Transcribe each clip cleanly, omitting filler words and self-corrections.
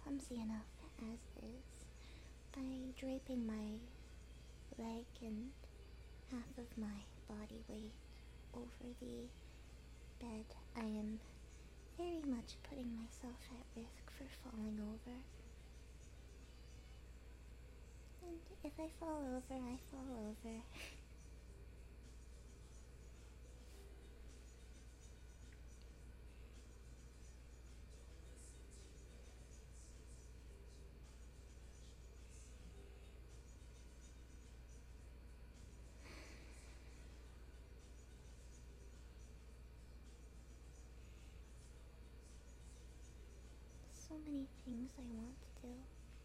clumsy enough as is. By draping my leg and half of my body weight over the bed, I am very much putting myself at risk for falling over. And if I fall over, I fall over. So many things I want to do.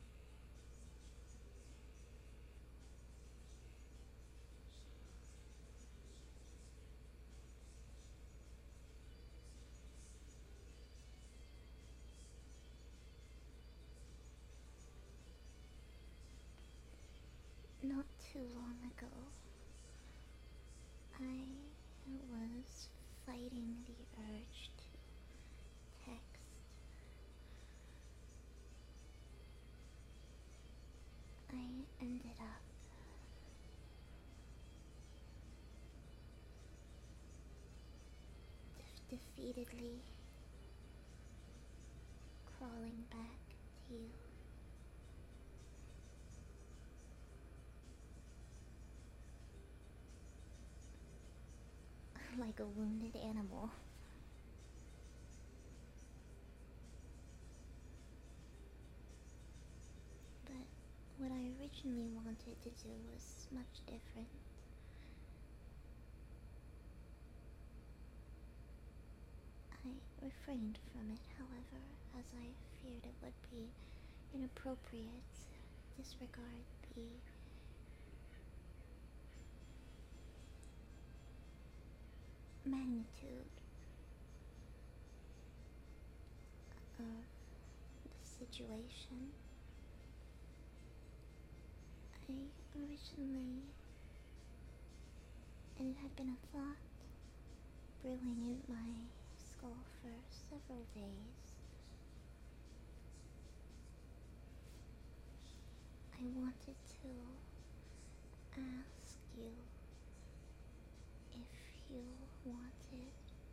Not too long ago, I was fighting the urge to text. I ended up defeatedly crawling back to you. Like a wounded animal. But what I originally wanted to do was much different. I refrained from it, however, as I feared it would be inappropriate to disregard the magnitude of the situation. I originally, and it had been a thought brewing in my skull for several days. I wanted to ask you if you wanted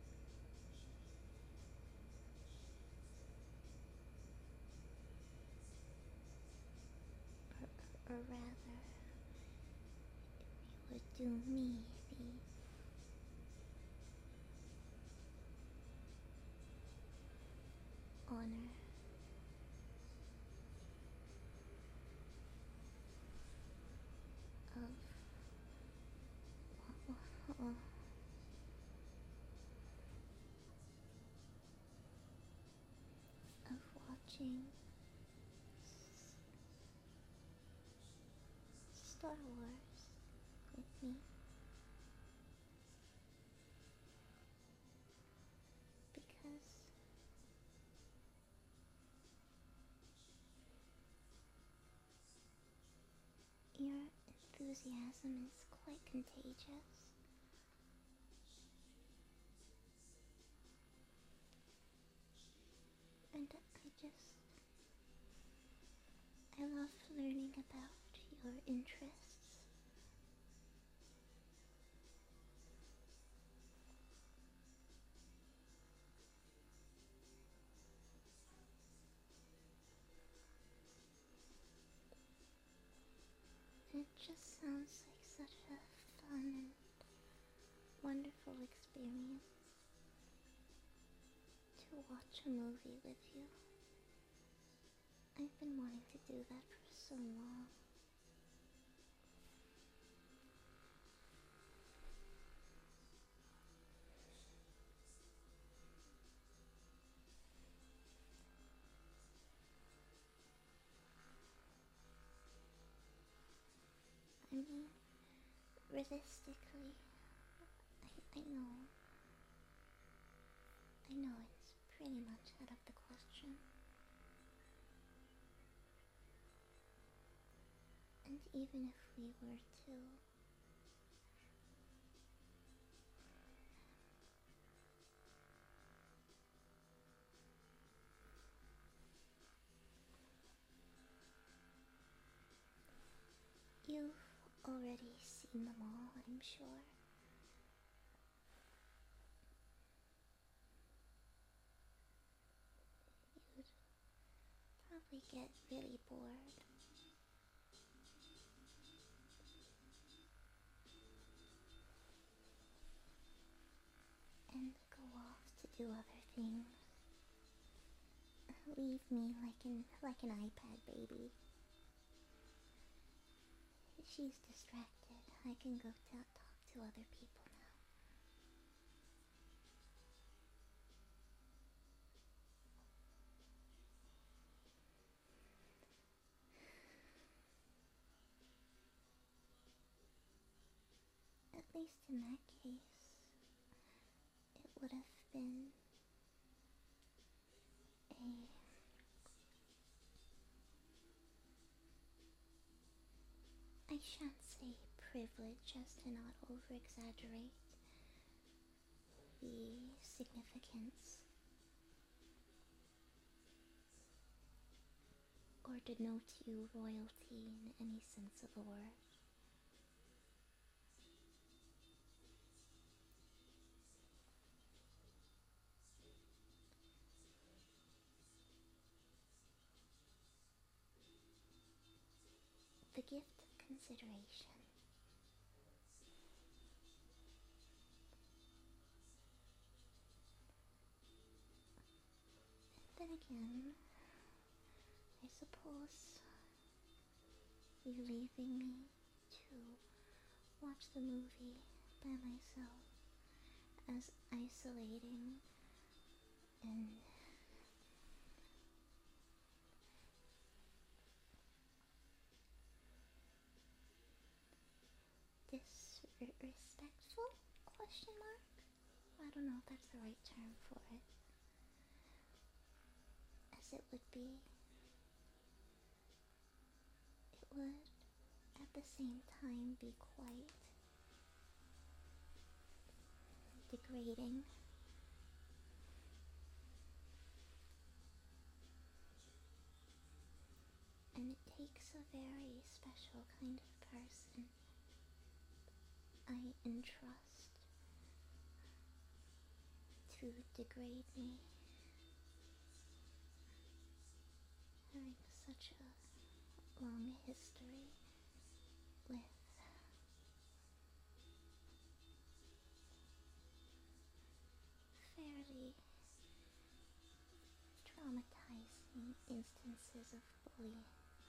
or rather, if you would do me the honor of uh, of watching Star Wars with me, because your enthusiasm is quite contagious. And I love learning about your interests. It just sounds like such a fun and wonderful experience to watch a movie with you. I've been wanting to do that for so long. I mean, realistically, I know it's pretty much out of the question. And even if we were to, already seen them all, I'm sure. You'd probably get really bored and go off to do other things. Leave me like an iPad baby. She's distracted. I can go talk to other people now. At least in that case, it would have been a I shan't say privilege as to not over exaggerate the significance or denote you royalty in any sense of the word. The gift of consideration. Then again, I suppose you leaving me to watch the movie by myself as isolating and disrespectful? Question mark? I don't know if that's the right term for it. As it would be, it would at the same time be quite degrading. And it takes a very special kind of person I entrust to degrade me, having such a long history with fairly traumatizing instances of bullying.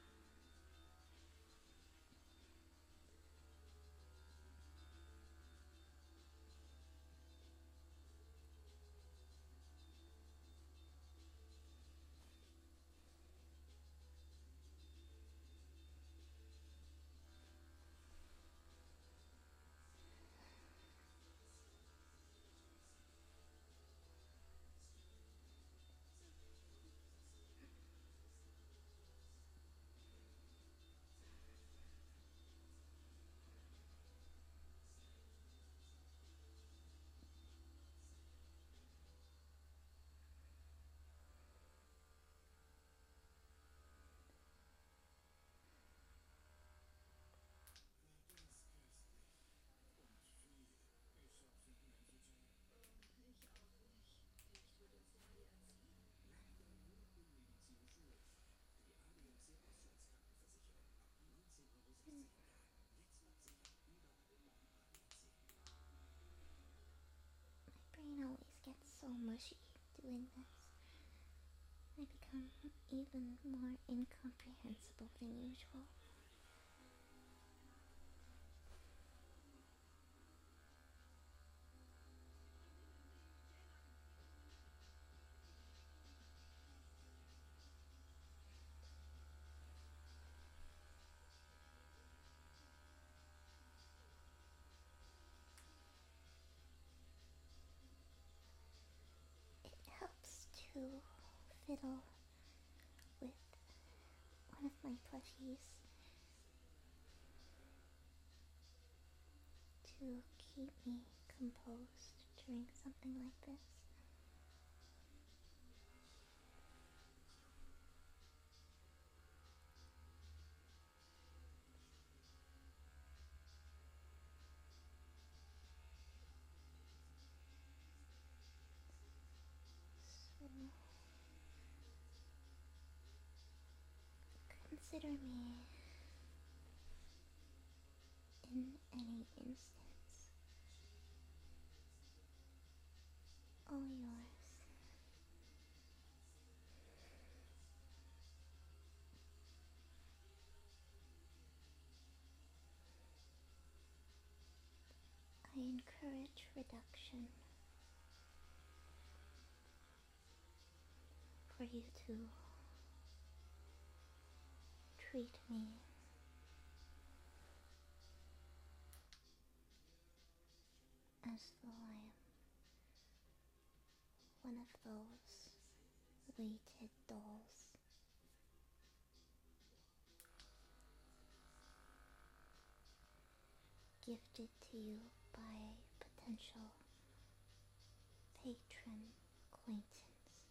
My brain always gets so mushy doing this. I become even more incomprehensible than usual. It helps to fiddle with one of my plushies to keep me composed during something like this. consider me in any instance all yours. I encourage reduction for you to treat me as though I am one of those weighted dolls gifted to you by potential patron acquaintance.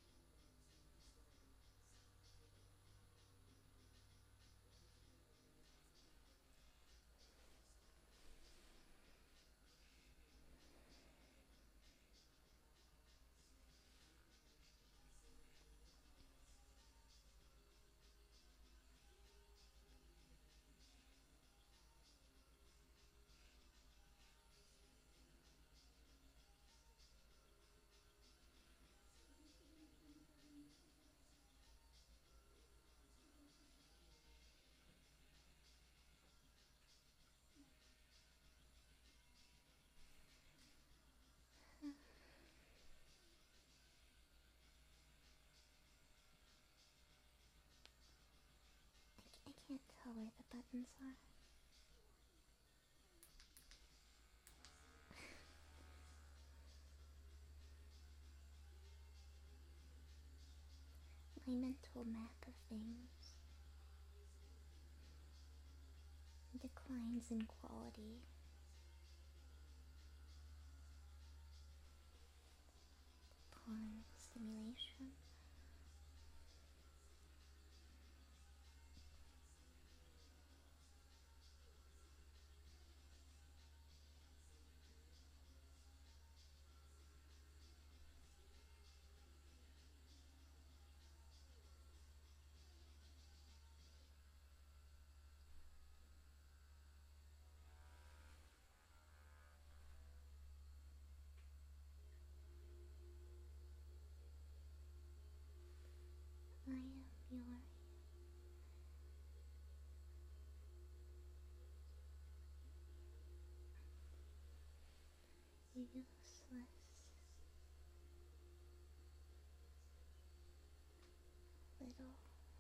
I can't tell where the buttons are. My mental map of things declines in quality upon stimulation. I am your useless little,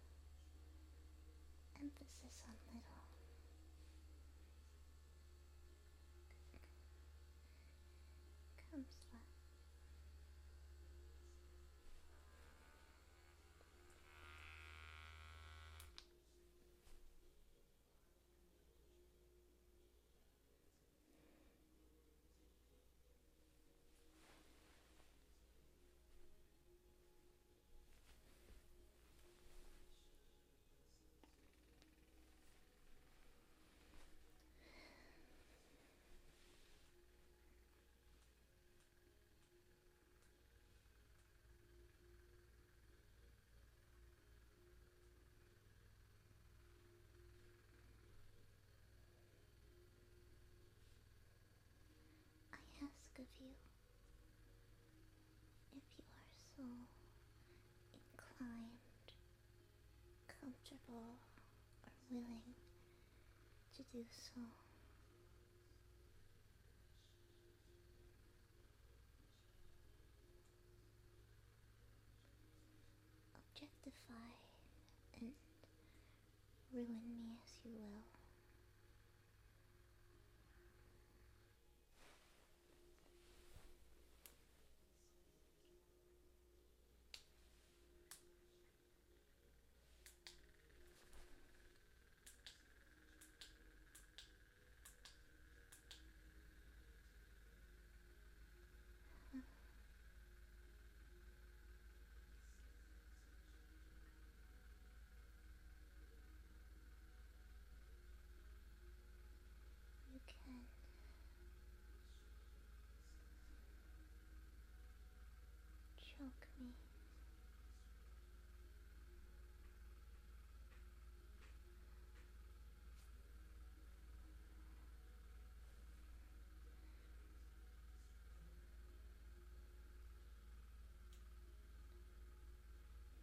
emphasis on little, come slut. I ask of you, if you are so inclined, comfortable, or willing to do so, objectify and ruin me as you will.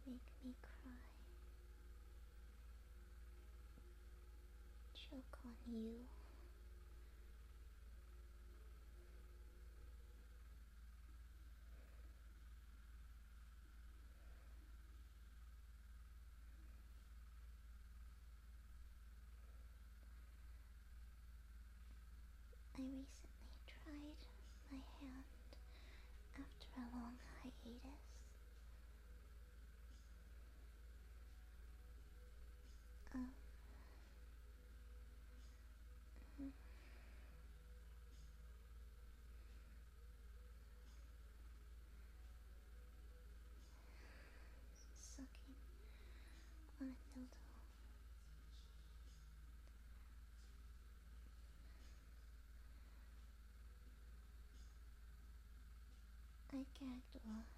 make me cry, choke on you. I recently tried my hand after a long hiatus. Um, mm, Sucking on a dildo. I gagged a lot,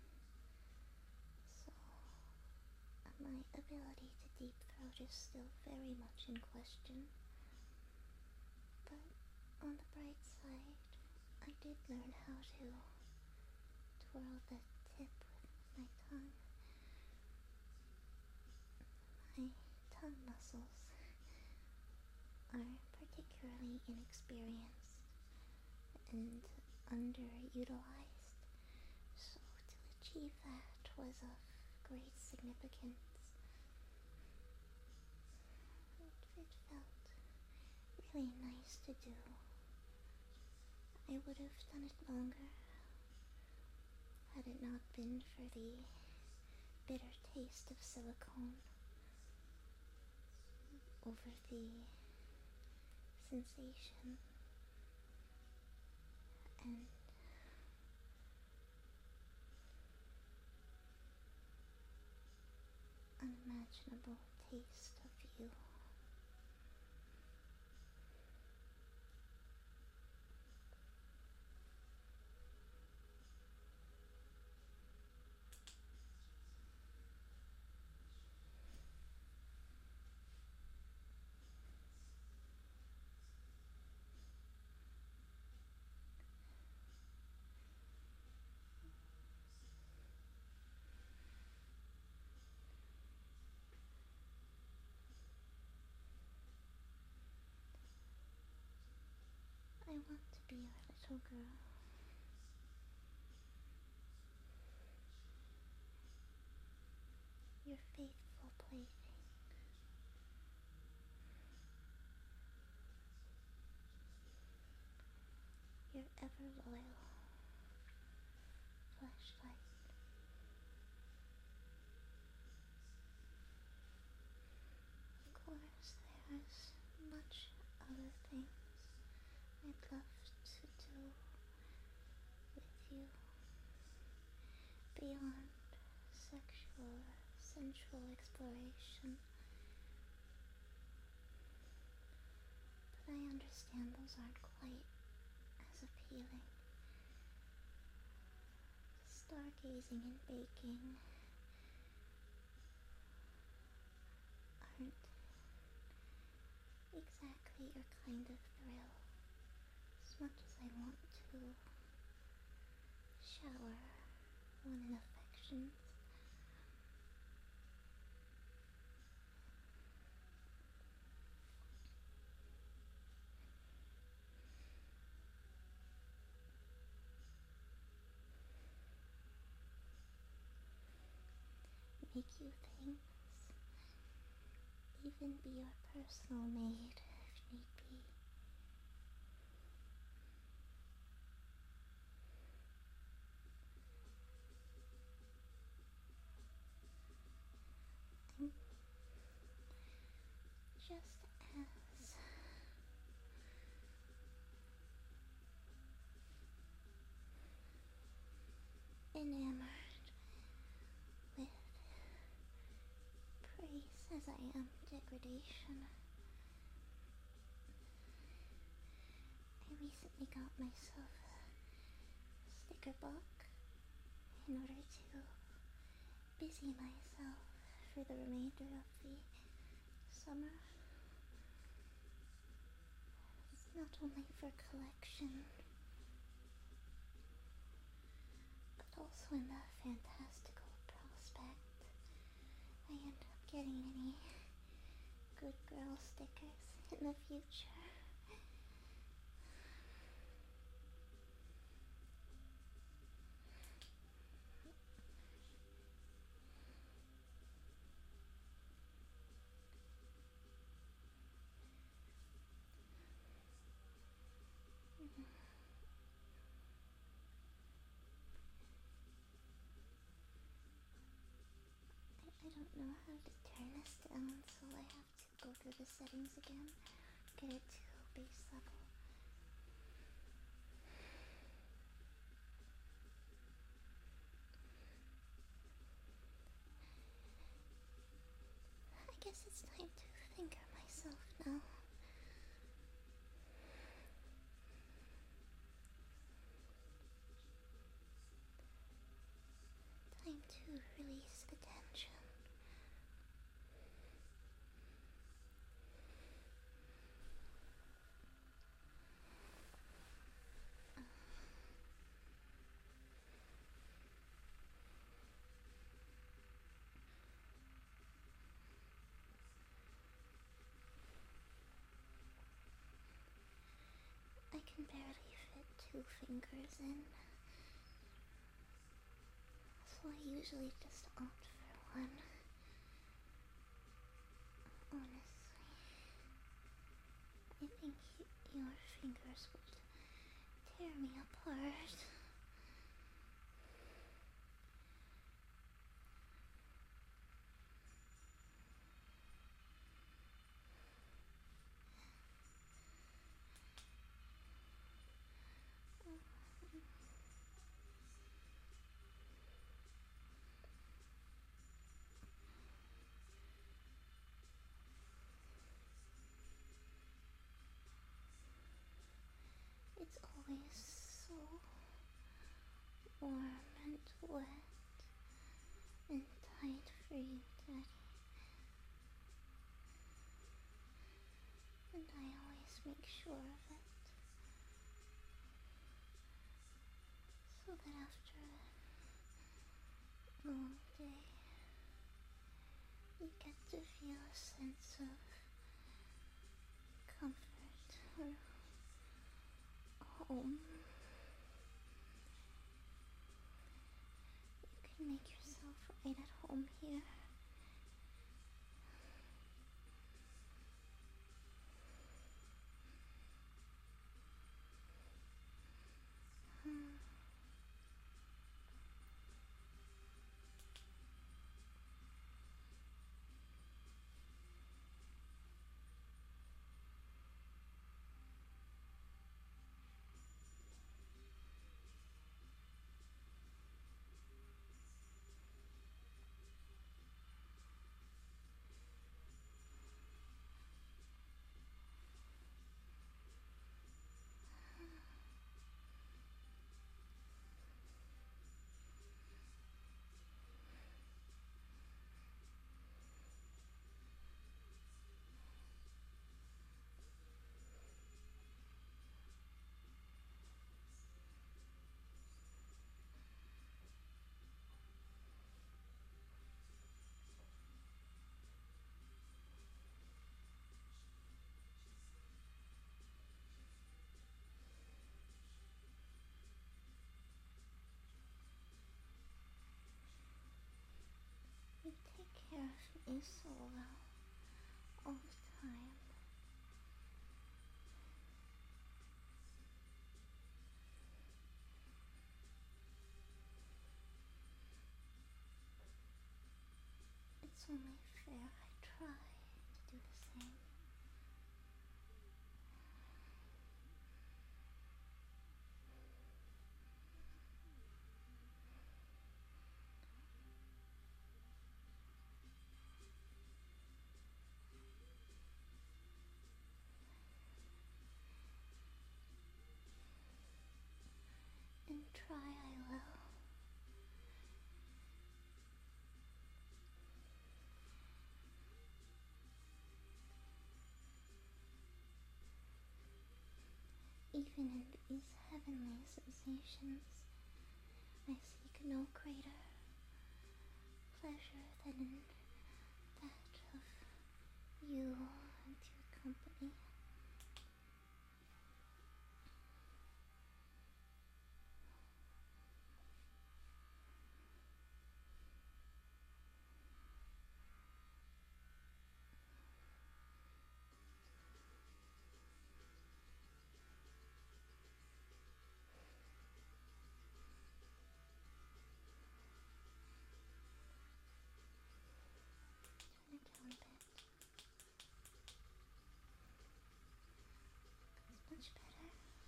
so my ability to deep throat is still very much in question. But on the bright side, I did learn how to twirl the tip with my tongue. My tongue muscles are particularly inexperienced and underutilized, so to achieve that was of great significance. It felt really nice to do. I would have done it longer had it not been for the bitter taste of silicone over the sensation and unimaginable taste of you. I want to be your little girl, your faithful plaything, your ever loyal flashlight. Of course, there's much other things I'd love to do with you beyond sexual or sensual exploration, but I understand those aren't quite as appealing. Stargazing and baking aren't exactly your kind of thrill, as much as I want to shower one in affections. Make you things, even be your personal maid if need be. I'm just as enamored with praise as I am degradation. I recently got myself a sticker book in order to busy myself for the remainder of the summer. It's not only for collection, but also in the fantastical prospect good girl stickers in the future. I don't know how to turn this down, so I have to go through the settings again, get it to base level. I guess it's time to finger myself now. Time to release the tension. I can barely fit 2 fingers in, so I usually just opt for one. Honestly, I think your fingers would tear me apart. It's always so warm and wet and tight for you, Daddy. And I always make sure of it, so that after a long day, you get to feel a sense of comfort or home. You can make yourself right at home here. You take care of me so well, all the time. It's only fair I try to do the same. And try I will. Even in these heavenly sensations, I seek no greater pleasure than in that of you and your company. Turn it down a bit. That's much better.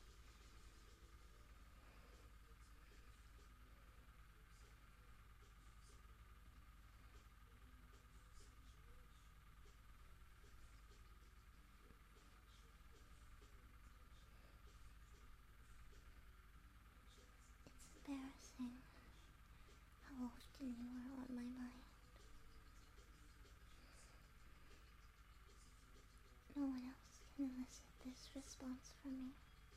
It's embarrassing how often you are on my mind. No one else can elicit this response from me.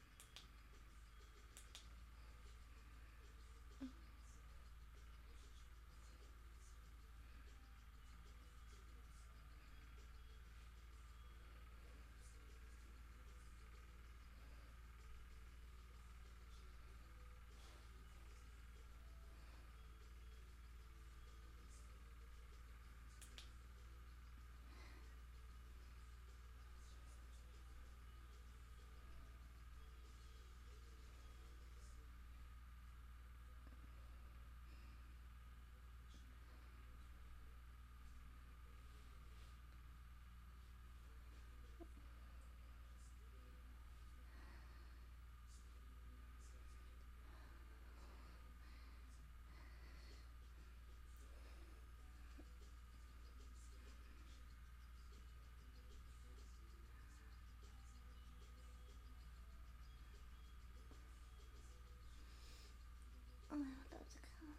Oh, I'm about to come.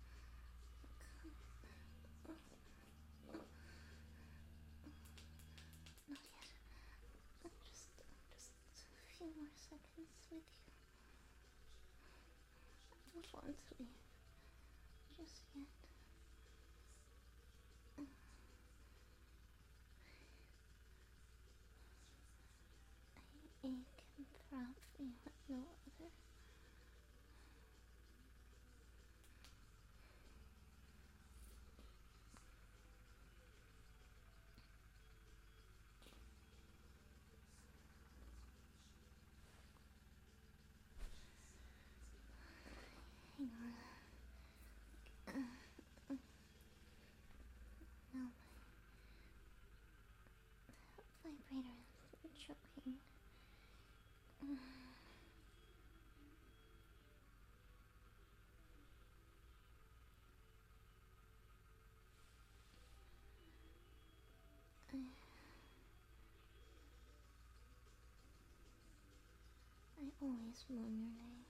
Not yet. Just a few more seconds with you. I don't want to leave just yet. I ache and throb for you like no other. Hang on. Now my vibrator is choking. I always moan your name.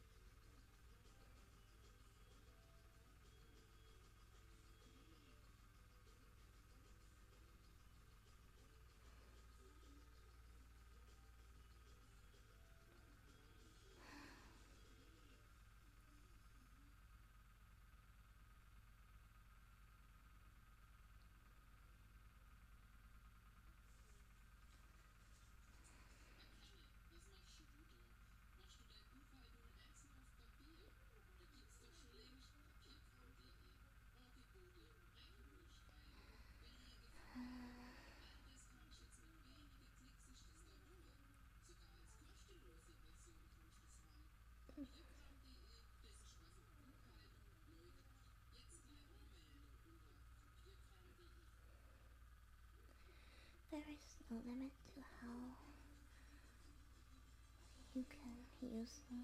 There is no limit to how you can use me.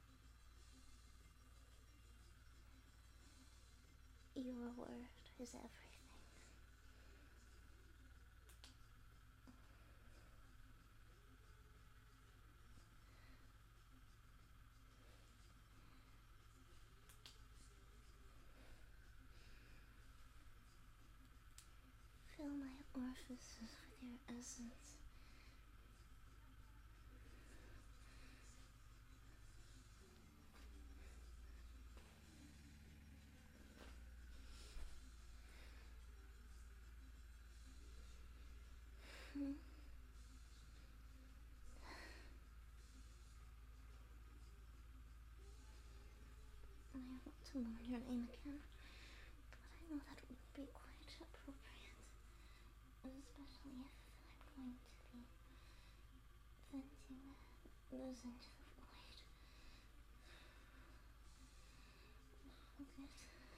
Your word is everything. Fill my orifices with your essence. to moan your name again, but I know that would be quite appropriate, especially if I'm going to be venting those into the void. Good.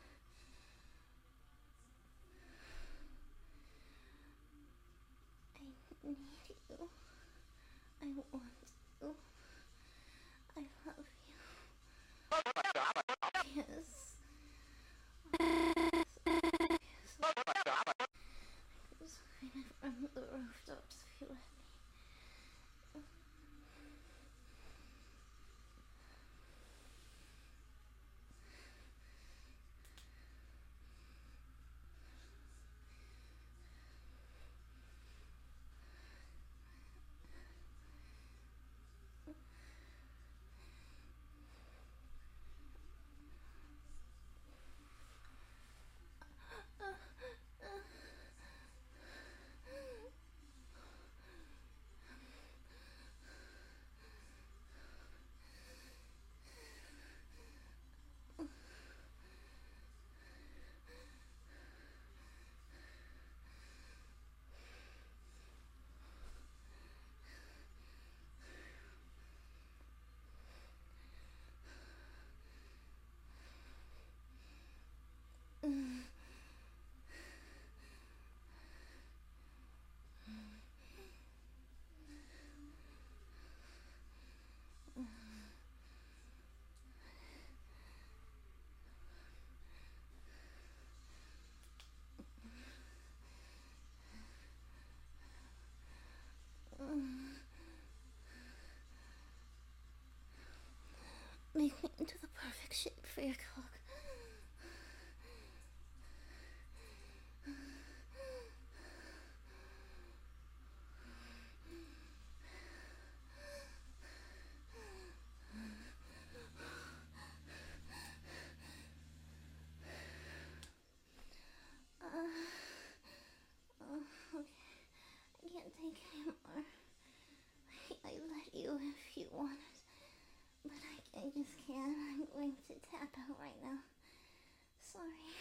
I need you. I want you. I love you. Yes. Screaming from the rooftops if you let me. Make me into the perfect shape for your cock. Okay. I can't take anymore. I let you if you wanted, but I just can't. I'm going to tap out right now. Sorry.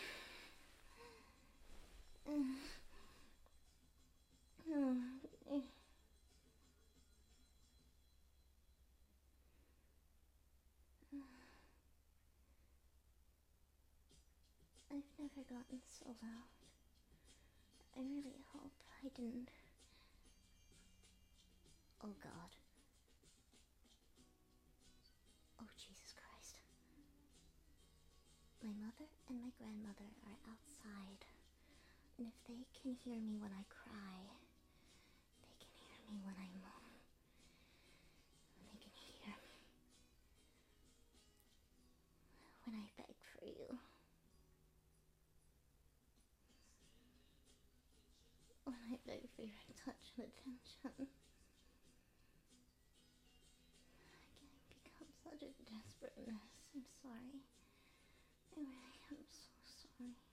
I've never gotten so loud. I really hope I didn't. Oh God. Oh Jesus Christ. My mother and my grandmother are outside, and if they can hear me when I cry, they can hear me when I moan. They can hear me when I beg for you. When I beg for your touch and attention. I become such a desperate mess. I'm sorry. I really am so sorry.